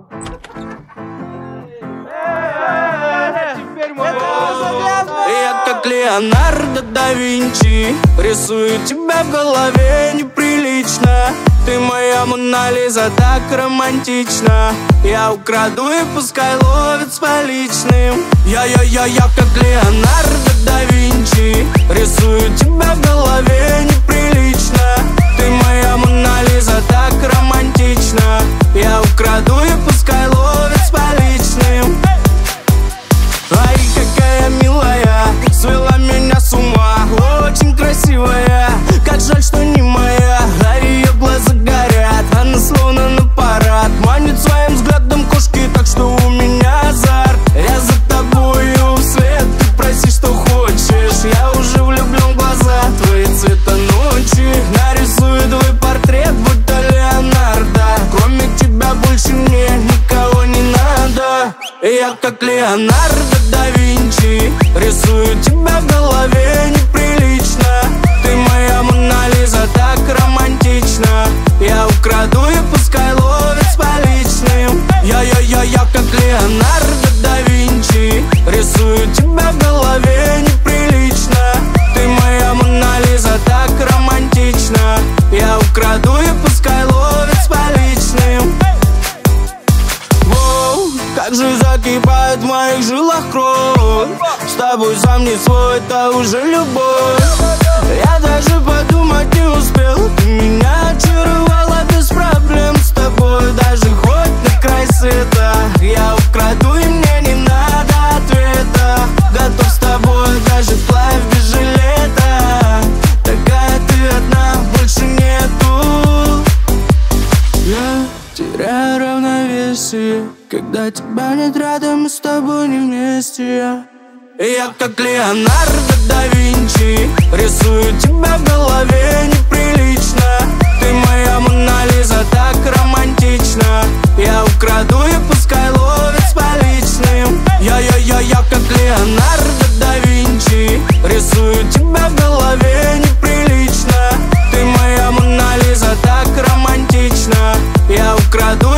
Я как Леонардо да Винчи, рисую тебя в голове неприлично. Ты моя Мона Лиза, так романтично. Я украду и пускай ловит с поличным. Я как Леонардо да Винчи, рисую тебя в голове неприлично. Ты моя Мона Лиза, так романтично. Я украду и пускай ловит с поличным. Ай, какая милая, свела меня с ума, очень красивая. Как жаль, что не моя, а ее глаза горят. Она словно на парад, манит своим взглядом кошки, так что у меня азарт. Я за тобою вслед, ты проси, что хочешь. Я уже влюблен в глаза твои цвета ночи. Нарисую твой портрет, будто Леонардо. Кроме тебя больше мне никого не надо. Я как Леонардо да Винчи, рисую тебя в голове неприлично. Ты моя Мона Лиза, так романтично. Я украду и пускай ловит с поличным. Я как Леонардо да Винчи, рисую тебя в голове неприлично. Ты моя Мона Лиза, так романтично. Я украду и пускай ловит с поличным. Воу, как же закипает в моих жилах кровь. С тобой сам не свой, это уже любовь. Я даже подумать не успел, ты меня очаровала без проблем. С тобой даже хоть на край света я украду, и мне не надо ответа. Готов с тобой даже вплавь без жилета. Такая ты одна, больше нету. Я теряю равновесие, когда тебя нет рядом, мы с тобой не вместе. Я как Леонардо да Винчи, рисую тебя в голове неприлично. Ты моя Мона Лиза, так романтично. Я украду и пускай ловит с поличным. Я как Леонардо да Винчи, рисую тебя в голове неприлично. Ты моя Мона Лиза, так романтично. Я украду